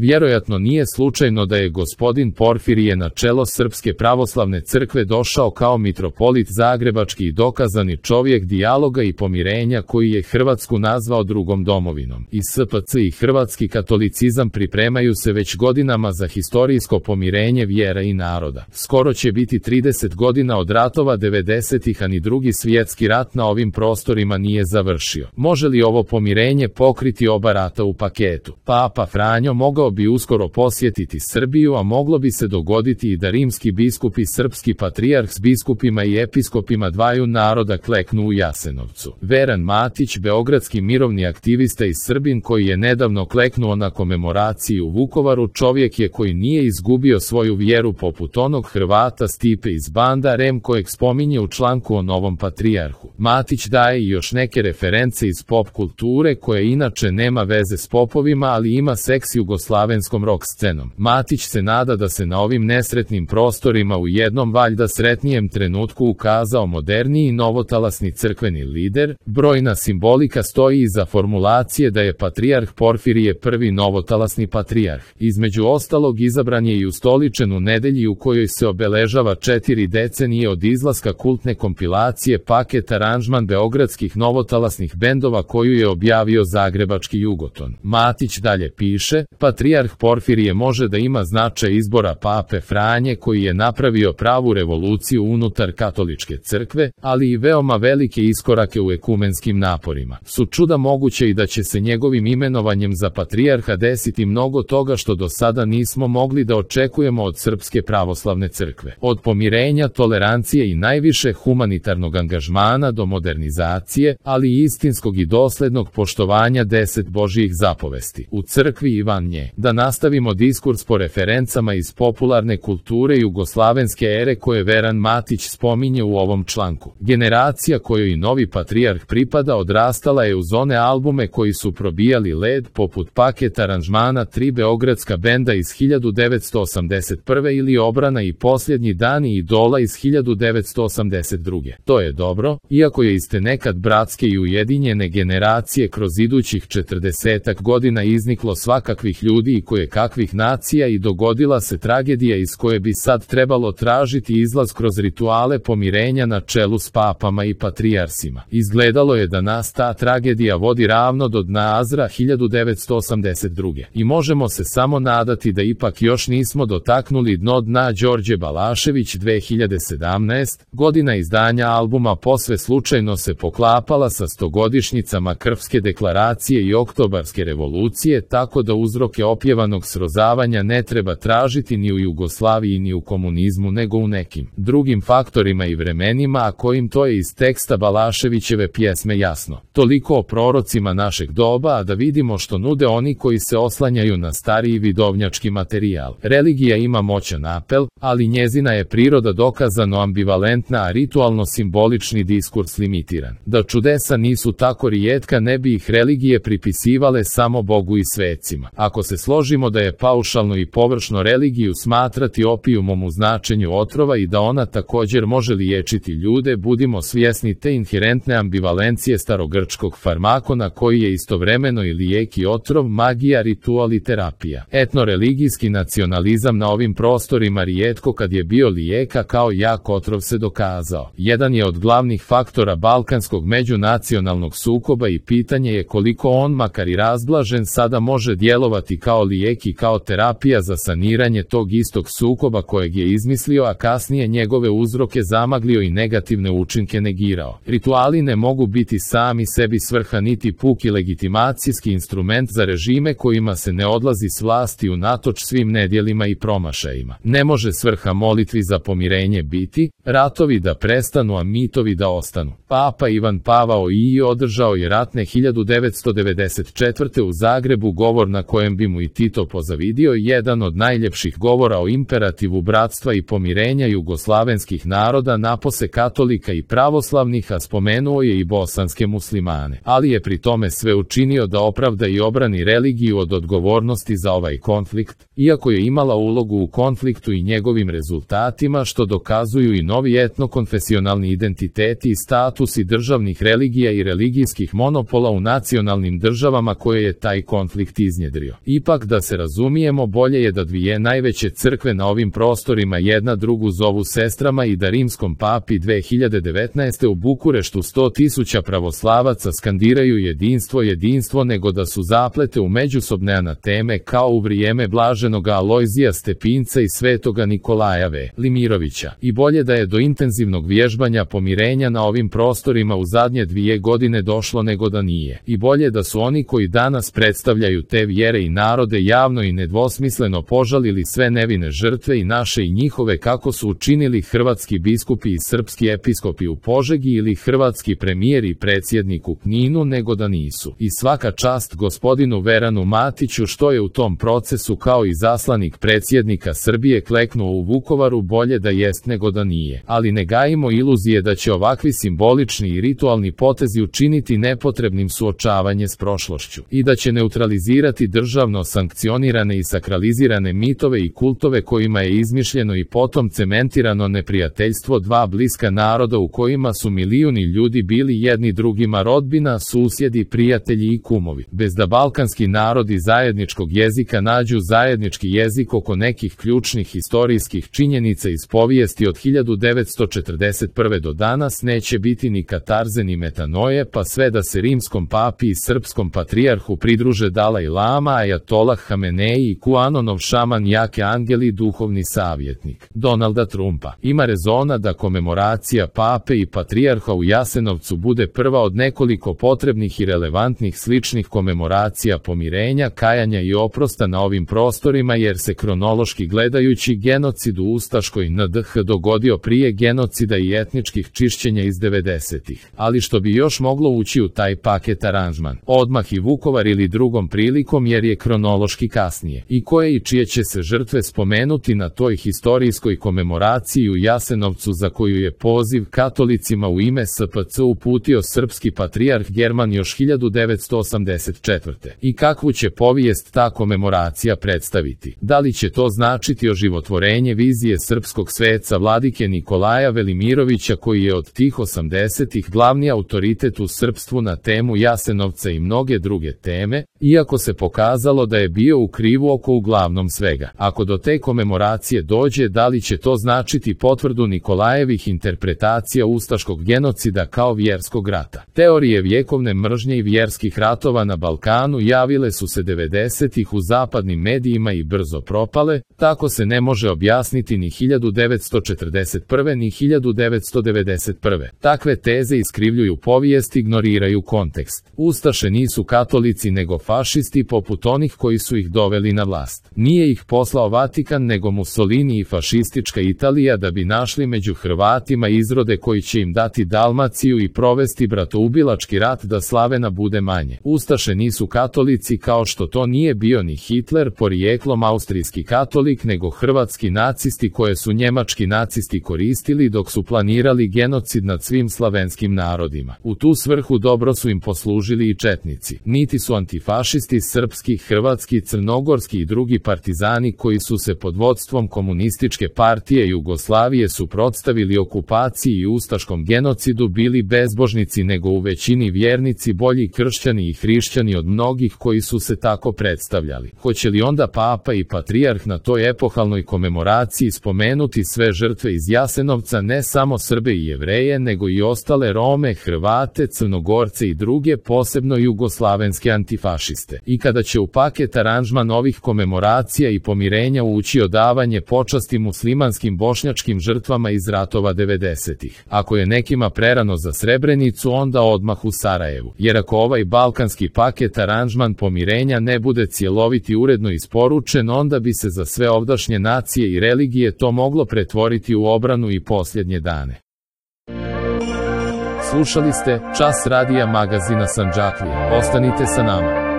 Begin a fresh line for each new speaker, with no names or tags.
Vjerojatno nije slučajno da je gospodin Porfirije na čelo Srpske pravoslavne crkve došao kao mitropolit zagrebački i dokazani čovjek dijaloga i pomirenja koji je Hrvatsku nazvao drugom domovinom. I SPC i hrvatski katolicizam pripremaju se već godinama za historijsko pomirenje vjera i naroda. Skoro će biti 30 godina od ratova 90-ih, a ni drugi svjetski rat na ovim prostorima nije završio. Može li ovo pomirenje pokriti oba rata u paketu? Papa Franjo mogao bi uskoro posjetiti Srbiju, a moglo bi se dogoditi i da rimski biskup i srpski patrijarh s biskupima i episkopima dvaju naroda kleknu u Jasenovcu. Veran Matić, beogradski mirovni aktivista i Srbin koji je nedavno kleknuo na komemoraciji u Vukovaru, čovjek je koji nije izgubio svoju vjeru poput onog Hrvata Stipe iz banda Rem kojeg spominje u članku o novom patrijarhu. Matić daje i još neke reference iz pop kulture koje inače nema veze s popovima, ali ima seks jugoslavenskom rock scenom. Matić se nada da se na ovim nesretnim prostorima u jednom valjda sretnijem trenutku ukazao moderniji i novotalasni crkveni lider. Brojna simbolika stoji iza formulacije da je patrijarh Porfirije prvi novotalasni patrijarh. Između ostalog izabran je i ustoličen u nedelji u kojoj se obeležava 4 decenije od izlaska kultne kompilacije paket aranžman beogradskih novotalasnih bendova koju je objavio zagrebački Jugoton. Matić dalje piše, patrijarh Porfirije može da ima značaj izbora pape Franje koji je napravio pravu revoluciju unutar katoličke crkve, ali i veoma velike iskorake u ekumenskim naporima. Su čuda moguće i da će se njegovim imenovanjem za patrijarha desiti mnogo toga što do sada nismo mogli da očekujemo od Srpske pravoslavne crkve. Od pomirenja, tolerancije i najviše humanitarnog angažmana do modernizacije, ali i istinskog i doslednog poštovanja 10 Božjih zapovesti. U crkvi i van nje. Da nastavimo diskurs po referencama iz popularne kulture jugoslavenske ere koje Veran Matić spominje u ovom članku. Generacija kojoj i novi patrijarh pripada odrastala je uz one albume koji su probijali led poput paket aranžmana 3 beogradska benda iz 1981. ili Obrana i Posljednji dani Idola iz 1982. To je dobro, iako je iz te nekad bratske i ujedinjene generacije kroz idućih 40 godina izniklo svakakvih ljudi i kojekakvih nacija i dogodila se tragedija iz koje bi sad trebalo tražiti izlaz kroz rituale pomirenja na čelu s papama i patrijarsima. Izgledalo je da nas ta tragedija vodi ravno do dna Azra 1982. I možemo se samo nadati da ipak još nismo dotaknuli dno dna. Đorđe Balašević 2017. godina izdanja albuma posve slučajno se poklapala sa 100-godišnjicama Krfske deklaracije i Oktobarske revolucije, tako da uzroke opjevanog srozavanja ne treba tražiti ni u Jugoslaviji ni u komunizmu nego u nekim drugim faktorima i vremenima, a kojim to je iz teksta Balaševićeve pjesme jasno. Toliko o prorocima našeg doba, a da vidimo što nude oni koji se oslanjaju na stariji vidovnjački materijal. Religija ima moćan apel, ali njezina je priroda dokazano ambivalentna, a ritualno simbolični diskurs limitiran. Da čudesa nisu tako rijetka, ne bi ih religije pripisivale samo Bogu i svecima. Ako se složimo da je paušalno i površno religiju smatrati opijumom u značenju otrova i da ona također može liječiti ljude, budimo svjesni te inherentne ambivalencije starogrčkog farmakona koji je istovremeno i lijek i otrov, magija, ritual i terapija. Etnoreligijski nacionalizam na ovim prostorima rijetko kad je bio lijeka kao jak otrov se dokazao. Jedan je od glavnih faktora balkanskog međunacionalnog sukoba i pitanje je koliko on, makar i razblažen, sada može djelovati kao lijek i kao terapija za saniranje tog istog sukoba kojeg je izmislio, a kasnije njegove uzroke zamaglio i negativne učinke negirao. Rituali ne mogu biti sami sebi svrha niti puki legitimacijski instrument za režime kojima se ne odlazi s vlasti unatoč svim nedjelima i promašajima. Ne može svrha molitvi za pomirenje biti ratovi da prestanu, a mitovi da ostanu. Papa Ivan Pavao II održao je ratne 1994. u Zagrebu govor na kojem bi mu i Tito pozavidio, jedan od najljepših govora o imperativu bratstva i pomirenja jugoslavenskih naroda, napose katolika i pravoslavnih, a spomenuo je i bosanske muslimane. Ali je pri tome sve učinio da opravda i obrani religiju od odgovornosti za ovaj konflikt, iako je imala ulogu u konfliktu i njegovim rezultatima, što dokazuju i novi etnokonfesionalni identiteti i statusi državnih religija i religijskih monopola u nacionalnim državama koje je taj konflikt iznjedrio. Ipak Ipak da se razumijemo, bolje je da dvije najveće crkve na ovim prostorima jedna drugu zovu sestrama i da rimskom papi 2019. u Bukureštu 100.000 pravoslavaca skandiraju jedinstvo, jedinstvo, nego da su zaplete u međusobne anateme kao u vrijeme blaženog Alojzija Stepinca i svetoga Nikolaja Velimirovića. I bolje da je do intenzivnog vježbanja pomirenja na ovim prostorima u zadnje 2 godine došlo nego da nije. I bolje da su oni koji danas predstavljaju te vjere i narode javno i nedvosmisleno požalili sve nevine žrtve i naše i njihove, kako su učinili hrvatski biskupi i srpski episkopi u Požegi ili hrvatski premijer i predsjednik u Kninu, nego da nisu. I svaka čast gospodinu Veranu Matiću što je u tom procesu kao i zaslanik predsjednika Srbije kleknuo u Vukovaru, bolje da jest nego da nije. Ali ne gajimo iluzije da će ovakvi simbolični i ritualni potezi učiniti nepotrebnim suočavanje s prošlošću i da će neutralizirati državno sankcionirane i sakralizirane mitove i kultove kojima je izmišljeno i potom cementirano neprijateljstvo dva bliska naroda u kojima su milijuni ljudi bili jedni drugima rodbina, susjedi, prijatelji i kumovi. Bez da balkanski narodi zajedničkog jezika nađu zajednički jezik oko nekih ključnih historijskih činjenica iz povijesti od 1941. do danas neće biti ni katarze ni metanoje, pa sve da se rimskom papi i srpskom patrijarhu pridruže Dalaj Lama, Ajatolah Hamenei i Kuanonov šaman Jake Angeli, duhovni savjetnik Donalda Trumpa. Ima rezona da komemoracija pape i patrijarha u Jasenovcu bude prva od nekoliko potrebnih i relevantnih sličnih komemoracija pomirenja, kajanja i oprosta na ovim prostorima, jer se kronološki gledajući genocid u ustaškoj NDH dogodio prije genocida i etničkih čišćenja iz 90-ih. Ali što bi još moglo ući u taj paket aranžman, odmah i Vukovar ili drugom prilikom, jer je kronološki kasnije. I koje i čije će se žrtve spomenuti na toj historijskoj komemoraciji u Jasenovcu, za koju je poziv katolicima u ime SPC uputio srpski patrijarh German još 1984. I kakvu će povijest ta komemoracija predstaviti? Da li će to značiti oživotvorenje vizije srpskog sveca vladike Nikolaja Velimirovića, koji je od tih 80-ih glavni autoritet u srpstvu na temu Jasenovca i mnoge druge teme, iako se pokazalo da je bio u krivu oko uglavnom svega? Ako do te komemoracije dođe, da li će to značiti potvrdu Nikolajevih interpretacija ustaškog genocida kao vjerskog rata? Teorije vjekovne mržnje i vjerskih ratova na Balkanu javile su se 90-ih u zapadnim medijima i brzo propale, tako se ne može objasniti ni 1941. ni 1991. Takve teze iskrivljuju povijest, ignoriraju kontekst. Ustaše nisu katolici nego fašisti poput onih koji su ih doveli na vlast. Nije ih poslao Vatikan nego Mussolini i fašistička Italija da bi našli među Hrvatima izrode koji će im dati Dalmaciju i provesti bratoubilački rat da Slavena bude manje. Ustaše nisu katolici, kao što to nije bio ni Hitler, porijeklom austrijski katolik, nego hrvatski nacisti koje su njemački nacisti koristili dok su planirali genocid nad svim slavenskim narodima. U tu svrhu dobro su im poslužili i četnici. Niti su antifašisti srpski, hrvatski, crnogorski i drugi partizani koji su se pod vodstvom komunističke partije Jugoslavije suprotstavili okupaciji i ustaškom genocidu bili bezbožnici, nego u većini vjernici, bolji kršćani i hrišćani od mnogih koji su se tako predstavljali. Hoće li onda papa i patrijarh na toj epohalnoj komemoraciji spomenuti sve žrtve iz Jasenovca, ne samo Srbe i Jevreje, nego i ostale Rome, Hrvate, Crnogorce i druge, posebno jugoslavenske antifašiste? I kada će u paket aranžman ovih komemoracija i pomirenja ući odavanje počasti muslimanskim bošnjačkim žrtvama iz ratova 90-ih? Ako je nekima prerano za Srebrenicu, onda odmah u Sarajevu. Jer ako ovaj balkanski paket aranžman pomirenja ne bude cjelovit i uredno isporučen, onda bi se za sve ovdašnje nacije i religije to moglo pretvoriti u obranu i posljednje dane. Slušali ste Čas radija magazina Sandžaklije. Ostanite sa nama.